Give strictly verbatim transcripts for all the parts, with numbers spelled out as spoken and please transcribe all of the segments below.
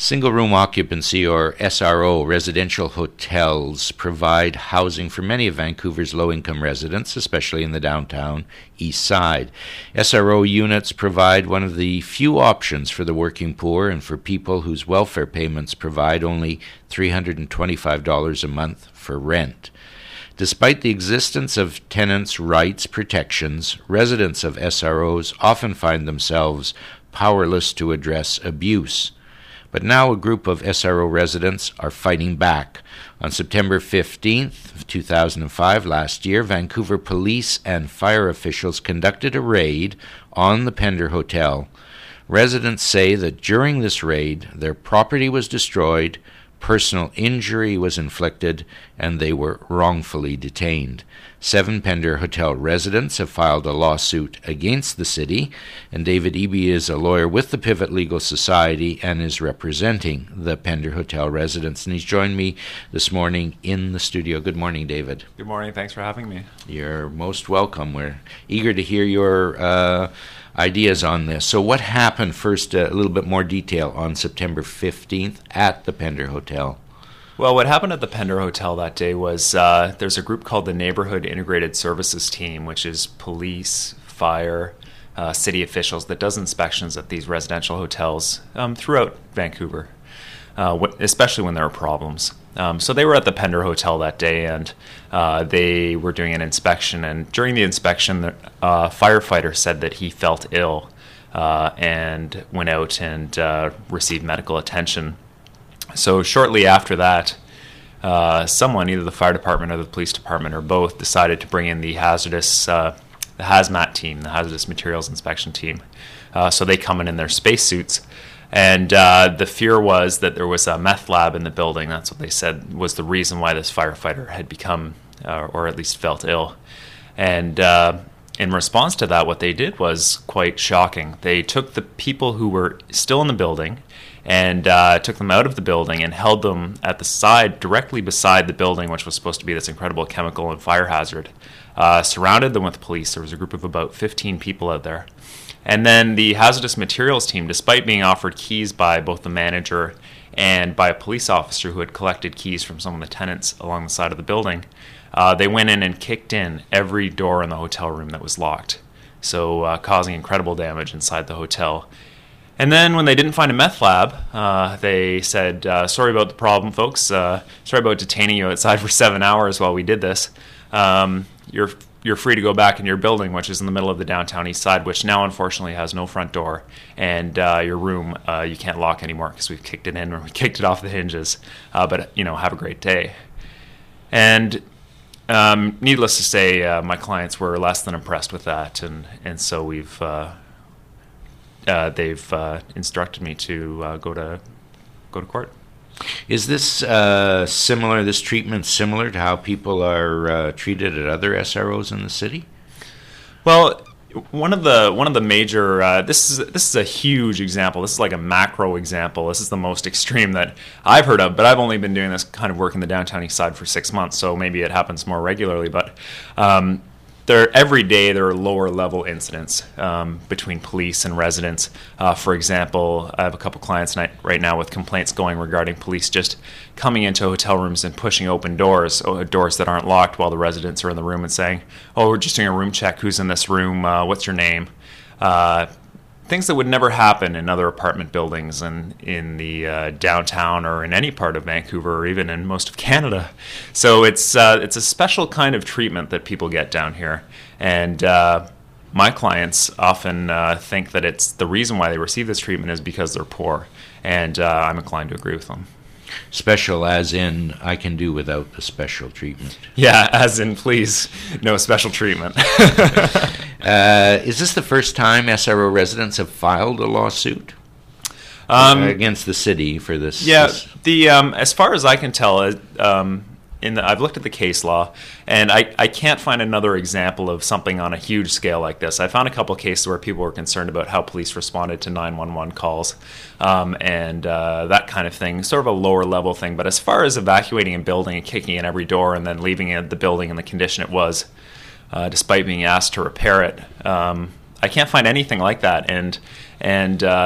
Single-room occupancy, or S R O, residential hotels provide housing for many of Vancouver's low-income residents, especially in the downtown east side. S R O units provide one of the few options for the working poor and for people whose welfare payments provide only three hundred twenty-five dollars a month for rent. Despite the existence of tenants' rights protections, residents of S R Os often find themselves powerless to address abuse. But now a group of S R O residents are fighting back. On September fifteenth, two thousand five, last year, Vancouver police and fire officials conducted a raid on the Pender Hotel. Residents say that during this raid, their property was destroyed, personal injury was inflicted, and they were wrongfully detained. Seven Pender Hotel residents have filed a lawsuit against the city, and David Eby is a lawyer with the Pivot Legal Society and is representing the Pender Hotel residents. And he's joined me this morning in the studio. Good morning, David. Good morning. Thanks for having me. You're most welcome. We're eager to hear your uh, ideas on this. So what happened first, uh, a little bit more detail on September fifteenth at the Pender Hotel? Well, what happened at the Pender Hotel that day was uh, there's a group called the Neighborhood Integrated Services Team, which is police, fire, uh, city officials that does inspections at these residential hotels um, throughout Vancouver, uh, wh- especially when there are problems. Um, so they were at the Pender Hotel that day, and uh, they were doing an inspection. And during the inspection, the uh, firefighter said that he felt ill uh, and went out and uh, received medical attention. So shortly after that, uh, someone, either the fire department or the police department or both, decided to bring in the hazardous, uh, the hazmat team, the hazardous materials inspection team. Uh, so they come in in their spacesuits, and uh, the fear was that there was a meth lab in the building. That's what they said was the reason why this firefighter had become, uh, or at least felt ill. And uh, in response to that, what they did was quite shocking. They took the people who were still in the building and uh, took them out of the building and held them at the side, directly beside the building, which was supposed to be this incredible chemical and fire hazard, uh, surrounded them with police. There was a group of about fifteen people out there. And then the hazardous materials team, despite being offered keys by both the manager and by a police officer who had collected keys from some of the tenants along the side of the building, uh, they went in and kicked in every door in the hotel room that was locked, so uh, causing incredible damage inside the hotel. And then when they didn't find a meth lab, uh, they said, uh, sorry about the problem, folks. Uh, sorry about detaining you outside for seven hours while we did this. Um, you're you're free to go back in your building, which is in the middle of the downtown east side, which now unfortunately has no front door. And uh, your room, uh, you can't lock anymore because we've kicked it in or we kicked it off the hinges. Uh, but, you know, have a great day. And um, needless to say, uh, my clients were less than impressed with that. And, and so we've... Uh, Uh, they've uh, instructed me to uh, go to go to court. Is this uh, similar? This treatment similar to how people are uh, treated at other S R Os in the city? Well, one of the one of the major uh, this is this is a huge example. This is like a macro example. This is the most extreme that I've heard of. But I've only been doing this kind of work in the downtown east side for six months, so maybe it happens more regularly. But um, There, every day there are lower level incidents um, between police and residents. Uh, for example, I have a couple clients right now with complaints going regarding police just coming into hotel rooms and pushing open doors, doors that aren't locked while the residents are in the room and saying, oh, we're just doing a room check. Who's in this room? Uh, what's your name? Uh, things that would never happen in other apartment buildings and in the uh, downtown or in any part of Vancouver or even in most of Canada. So it's uh, it's a special kind of treatment that people get down here. And uh, my clients often uh, think that it's the reason why they receive this treatment is because they're poor. And uh, I'm inclined to agree with them. Special as in, I can do without the special treatment. Yeah, as in, please, no special treatment. uh, is this the first time S R O residents have filed a lawsuit um, uh, against the city for this? Yeah, this? the um, as far as I can tell, um, in the, I've looked at the case law, and I, I can't find another example of something on a huge scale like this. I found a couple cases where people were concerned about how police responded to nine one one calls um, and uh, that kind of thing, sort of a lower level thing. But as far as evacuating a building and kicking in every door and then leaving it, the building in the condition it was, uh, despite being asked to repair it, um, I can't find anything like that. And and uh,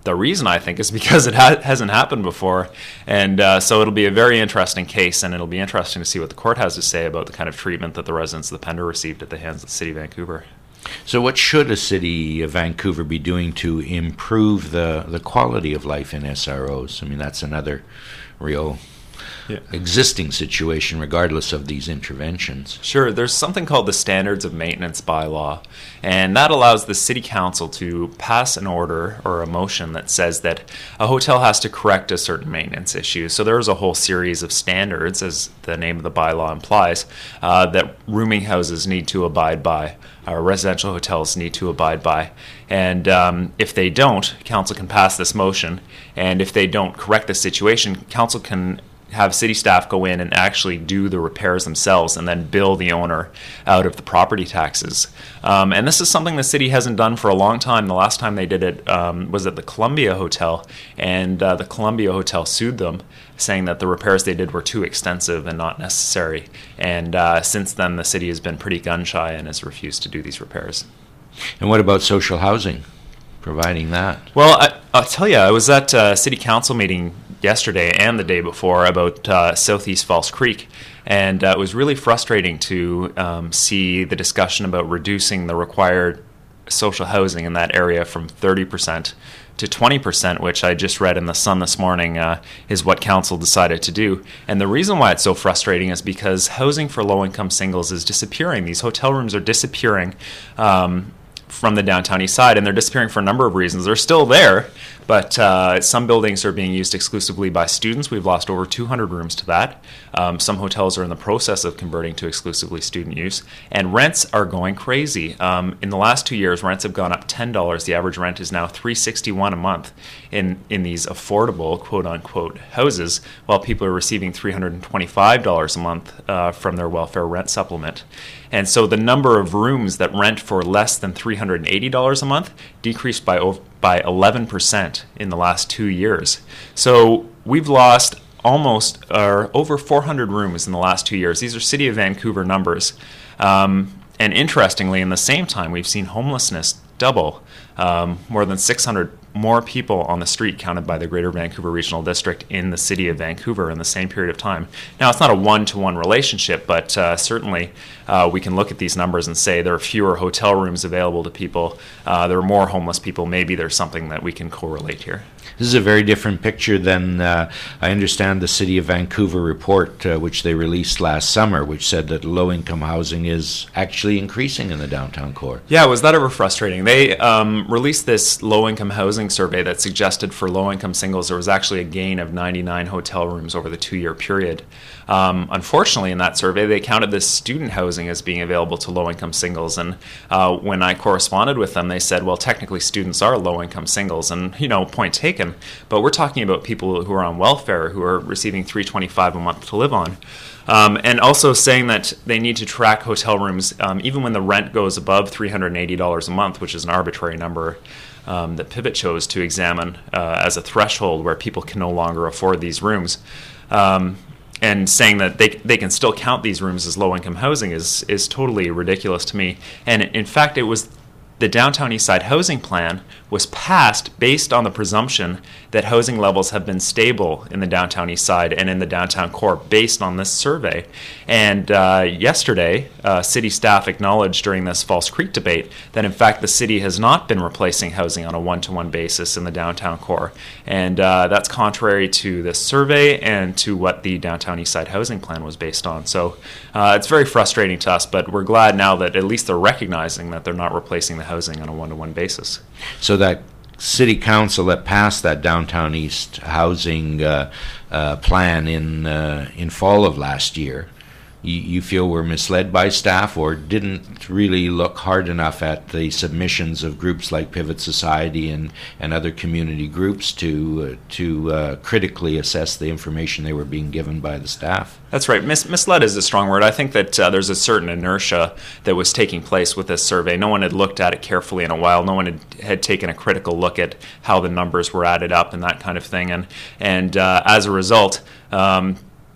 the reason, I think, is because it ha- hasn't happened before. And uh, so it'll be a very interesting case, and it'll be interesting to see what the court has to say about the kind of treatment that the residents of the Pender received at the hands of the City of Vancouver. So what should a city of Vancouver be doing to improve the, the quality of life in S R Os? I mean, that's another real yeah. existing situation regardless of these interventions. Sure. There's something called the Standards of Maintenance Bylaw, and that allows the City Council to pass an order or a motion that says that a hotel has to correct a certain maintenance issue. So there's a whole series of standards, as the name of the bylaw implies, uh, that rooming houses need to abide by, or residential hotels need to abide by. And um, if they don't, council can pass this motion, and if they don't correct the situation, council can have city staff go in and actually do the repairs themselves and then bill the owner out of the property taxes. Um, and this is something the city hasn't done for a long time. The last time they did it um, was at the Columbia Hotel, and uh, the Columbia Hotel sued them, saying that the repairs they did were too extensive and not necessary. And uh, since then, the city has been pretty gun-shy and has refused to do these repairs. And what about social housing, providing that? Well, I, I'll tell you, I was at a city council meeting yesterday and the day before about uh, Southeast False Creek, and uh, it was really frustrating to um, see the discussion about reducing the required social housing in that area from thirty percent to twenty percent, which I just read in the Sun this morning uh, is what council decided to do. And the reason why it's so frustrating is because housing for low-income singles is disappearing. These hotel rooms are disappearing um, from the downtown east side, and they're disappearing for a number of reasons. They're still there, but uh, some buildings are being used exclusively by students. We've lost over two hundred rooms to that. Um, some hotels are in the process of converting to exclusively student use, and rents are going crazy. Um, in the last two years, rents have gone up ten dollars. The average rent is now three hundred sixty-one dollars a month in, in these affordable, quote-unquote, houses, while people are receiving three hundred twenty-five dollars a month uh, from their welfare rent supplement. And so the number of rooms that rent for less than three hundred eighty dollars a month decreased by over, by eleven percent in the last two years. So we've lost almost or over four hundred rooms in the last two years. These are City of Vancouver numbers. Um, and interestingly, in the same time, we've seen homelessness double. Um, more than six hundred more people on the street counted by the Greater Vancouver Regional District in the City of Vancouver in the same period of time. Now, it's not a one-to-one relationship, but uh, certainly uh, we can look at these numbers and say there are fewer hotel rooms available to people. Uh, there are more homeless people. Maybe there's something that we can correlate here. This is a very different picture than, uh, I understand, the City of Vancouver report, uh, which they released last summer, which said that low-income housing is actually increasing in the downtown core. Yeah, was that ever frustrating? They um, released this low-income housing survey that suggested for low-income singles there was actually a gain of ninety-nine hotel rooms over the two-year period. Um, unfortunately, in that survey, they counted this student housing as being available to low-income singles. And uh, when I corresponded with them, they said, well, technically students are low-income singles. And, you know, point taken. But we're talking about people who are on welfare, who are receiving three hundred twenty-five dollars a month to live on. Um, and also saying that they need to track hotel rooms um, even when the rent goes above three hundred eighty dollars a month, which is an arbitrary number um, that Pivot chose to examine uh, as a threshold where people can no longer afford these rooms. Um, and saying that they they can still count these rooms as low-income housing is is totally ridiculous to me. And in fact, it was the Downtown Eastside Housing Plan was passed based on the presumption that housing levels have been stable in the Downtown Eastside and in the downtown core based on this survey. And uh, yesterday, uh, city staff acknowledged during this False Creek debate that in fact the city has not been replacing housing on a one-to-one basis in the downtown core. And uh, that's contrary to this survey and to what the Downtown Eastside Housing Plan was based on. So uh, it's very frustrating to us, but we're glad now that at least they're recognizing that they're not replacing the housing on a one-to-one basis. So that city council that passed that downtown east housing uh, uh, plan in uh, in fall of last year, you, you feel were misled by staff or didn't really look hard enough at the submissions of groups like Pivot Society and, and other community groups to uh, to uh, critically assess the information they were being given by the staff? That's right. Mis- misled is a strong word. I think that uh, there's a certain inertia that was taking place with this survey. No one had looked at it carefully in a while. No one had, had taken a critical look at how the numbers were added up and that kind of thing. And and uh, as a result, um,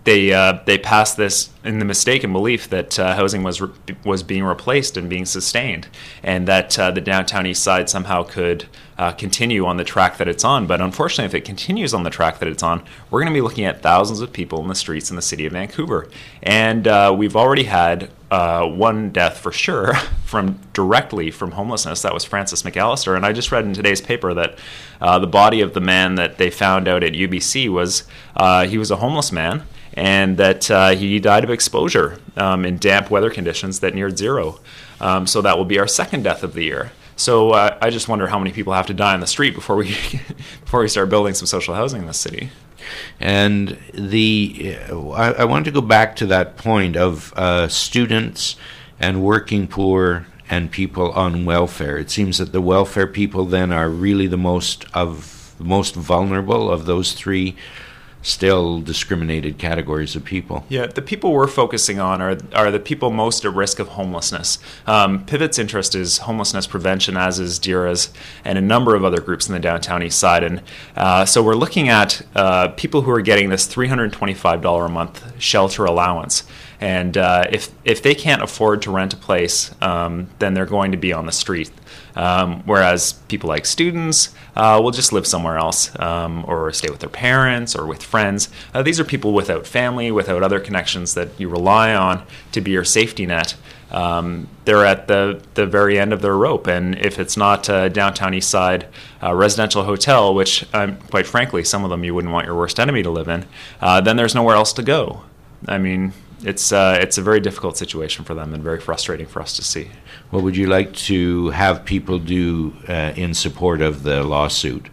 they uh, they passed this in the mistaken belief that uh, housing was re- was being replaced and being sustained, and that uh, the downtown east side somehow could uh, continue on the track that it's on. But unfortunately, if it continues on the track that it's on, we're going to be looking at thousands of people in the streets in the city of Vancouver, and uh, we've already had uh, one death for sure from directly from homelessness. That was Francis McAllister, and I just read in today's paper that uh, the body of the man that they found out at U B C was uh, he was a homeless man, and that uh, he died of exposure um, in damp weather conditions that neared zero. Um, so that will be our second death of the year. So uh, I just wonder how many people have to die on the street before we before we start building some social housing in this city. And the uh, I, I want to go back to that point of uh, students and working poor and people on welfare. It seems that the welfare people then are really the most of most vulnerable of those three still discriminated categories of people. Yeah, the people we're focusing on are are the people most at risk of homelessness. Um, Pivot's interest is homelessness prevention, as is D I R A's, and a number of other groups in the downtown east side. And uh, so we're looking at uh, people who are getting this three hundred twenty-five dollars a month shelter allowance. And uh, if if they can't afford to rent a place, um, then they're going to be on the street. Um, whereas people like students uh, will just live somewhere else, um, or stay with their parents or with friends. Uh, these are people without family, without other connections that you rely on to be your safety net. Um, they're at the, the very end of their rope, and if it's not a downtown east side uh, residential hotel, which um, quite frankly some of them you wouldn't want your worst enemy to live in, uh, then there's nowhere else to go. I mean, it's uh, it's a very difficult situation for them and very frustrating for us to see. What would you like to have people do uh, in support of the lawsuit?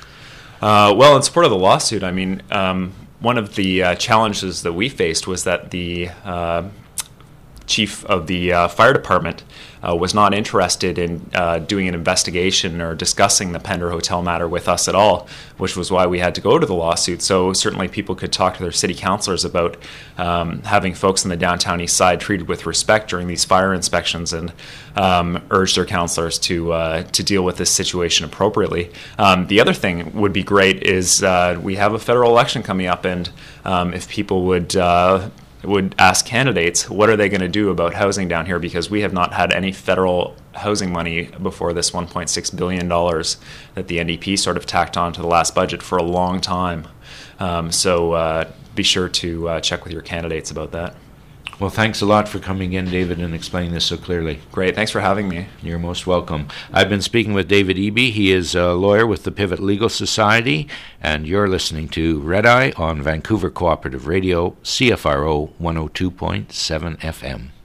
Uh, well, in support of the lawsuit, I mean, um, one of the uh, challenges that we faced was that the uh, chief of the uh, fire department uh, was not interested in uh, doing an investigation or discussing the Pender Hotel matter with us at all, which was why we had to go to the lawsuit. So certainly people could talk to their city councillors about um, having folks in the downtown east side treated with respect during these fire inspections, and um, urge their councillors to uh, to deal with this situation appropriately. Um, the other thing would be great is uh, we have a federal election coming up, and um, if people would uh, would ask candidates what are they going to do about housing down here, because we have not had any federal housing money before this one point six billion dollars that the N D P sort of tacked on to the last budget for a long time. Um, so uh, be sure to uh, check with your candidates about that. Well, thanks a lot for coming in, David, and explaining this so clearly. Great. Thanks for having me. You're most welcome. I've been speaking with David Eby. He is a lawyer with the Pivot Legal Society, and you're listening to Red Eye on Vancouver Cooperative Radio, C F R O one oh two point seven F M.